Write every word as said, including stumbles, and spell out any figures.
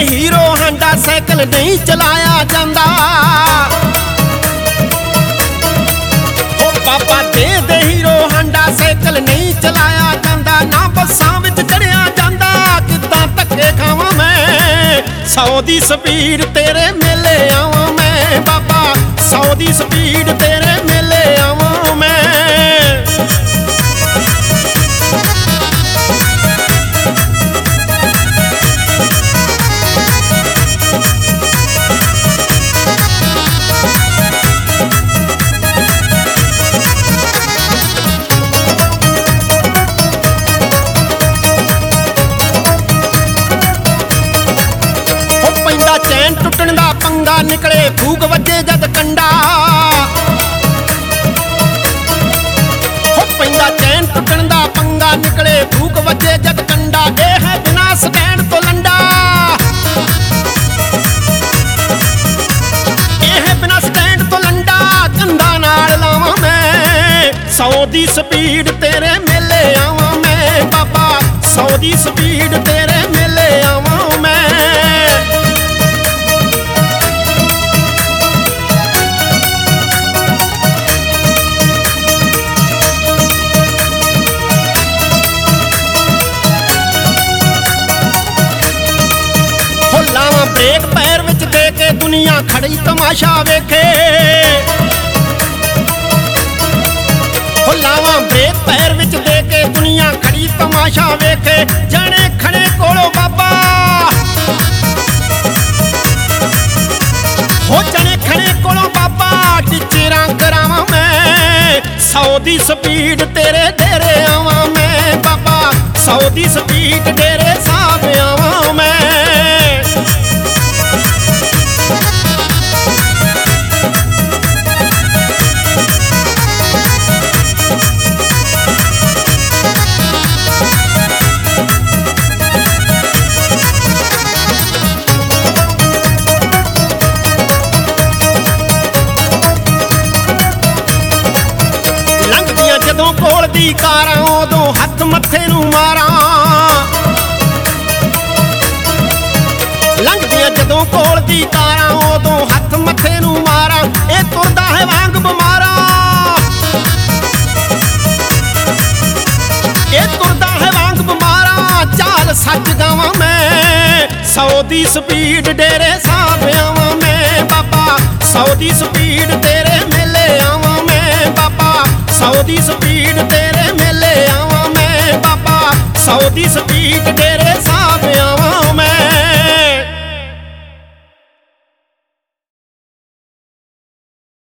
Hero Handa cycle ਨਹੀਂ ਚਲਾਇਆ ਜਾਂਦਾ। ਓ ਬਾਬਾ ਦੇ ਦੇ ਹੀਰੋ ਹਾਂਡਾ ਸਾਈਕਲ ਨਹੀਂ ਚਲਾਇਆ ਜਾਂਦਾ। ਨਾ ਬੱਸਾਂ ਵਿੱਚ ਚੜਿਆ ਜਾਂਦਾ, ਕਿੱਦਾਂ ਧੱਕੇ ਖਾਵਾਂ ਮੈਂ। ਸੌ ਦੀ ਸਪੀਡ ਤੇਰੇ ਮੇਲੇ ਆਵਾਂ ਮੈਂ ਬਾਬਾ, ਸੌ ਦੀ ਸਪੀਡ ਤੇਰੇ ਮੇਲੇ ਆਵਾਂ ਮੈਂ। ਚੈਨ ਟੁੱਟਣ ਦਾ ਪੰਗਾ ਨਿਕਲੇ ਫੂਕ ਵੱਜੇ ਜਦ ਕੰਡਾ। ਹੋ ਪੈਂਦਾ ਚੈਨ ਟੁੱਟਣ ਦਾ ਪੰਗਾ ਨਿਕਲੇ ਫੂਕ ਵੱਜੇ ਜਦ ਕੰਡਾ। ਇਹ ਹੈ ਬਿਨਾਂ ਸਟੈਂਡ ਤੋਂ ਲੰਡਾ, ਇਹ ਹੈ ਬਿਨਾਂ ਸਟੈਂਡ ਤੋਂ ਲੰਡਾ। ਕੰਧਾਂ ਨਾਲ ਲਾਵਾਂ ਮੈਂ, ਸੌ ਦੀ ਸਪੀਡ ਤੇਰੇ ਮੇਲੇ ਆਵਾਂ ਮੈਂ ਬਾਬਾ, ਸੌ ਦੀ ਸਪੀਡ ਤੇਰੇ ਮੇਲੇ ਆਵਾਂ ਮੈਂ। ਲਾਵਾਂ ਬ੍ਰੇਕ ਪੈਰ ਵਿੱਚ ਦੇ ਕੇ ਦੁਨੀਆ ਖੜੀ ਤਮਾਸ਼ਾ ਵੇਖੇ। ਹੋ ਲਾਵਾਂ ਬ੍ਰੇਕ ਪੈਰ ਵਿੱਚ ਦੇ ਕੇ ਦੁਨੀਆ ਖੜੀ ਤਮਾਸ਼ਾ ਵੇਖੇ। ਜਾਣੇ ਖੜੇ ਕੋਲੋਂ ਬਾਬਾ, ਹੋ ਜਾਣੇ ਖੜੇ ਕੋਲੋਂ ਬਾਬਾ ਟਿਚਰਾਂ ਕਰਾਵਾਂ ਮੈਂ। ਸੌ ਦੀ ਸਪੀਡ ਤੇਰੇ ਡੇਰੇ ਆਵਾਂ ਮੈਂ ਬਾਬਾ, ਸੌ ਦੀ ਸਪੀਡ ਡੇਰੇ ਸਾਹਿਬ ਆਵਾਂ ਮੈਂ। ਜਦੋਂ ਕੋਲ ਦੀ ਕਾਰਾਂ ਉਦੋਂ ਹੱਥ ਮੱਥੇ ਨੂੰ ਮਾਰਾਂ। ਲੰਘਦੀਆਂ ਜਦੋਂ ਕੋਲ ਦੀ ਕਾਰਾਂ ਉਦੋਂ ਹੱਥ ਮੱਥੇ ਨੂੰ ਮਾਰਾਂ। ਇਹ ਤੁਰਦਾ ਹੈ ਵਾਂਗ ਬਿਮਾਰਾ, ਇਹ ਤੁਰਦਾ ਹੈ ਵਾਂਗ ਬਿਮਾਰਾ। ਚਾਲ ਸੱਚ ਗਾਵਾਂ ਮੈਂ, ਸੌ ਦੀ ਸਪੀਡ ਡੇਰੇ ਸਾਹਿਬ ਆਵਾਂ ਮੈਂ ਬਾਬਾ, ਸੌ ਦੀ ਸਪੀਡ ਤੇਰੇ ਮੇਲੇ ਆਵਾਂ ਮੈਂ ਬਾਬਾ, ਸੌ ਦੀ ਸਪੀਡ ਤੇਰੇ ਮੇਲੇ ਆਵਾਂ ਮੈਂ ਬਾਬਾ, ਸੌ ਦੀ ਸਪੀਡ ਡੇਰੇ ਸਾਹਿਬ ਆਵਾਂ।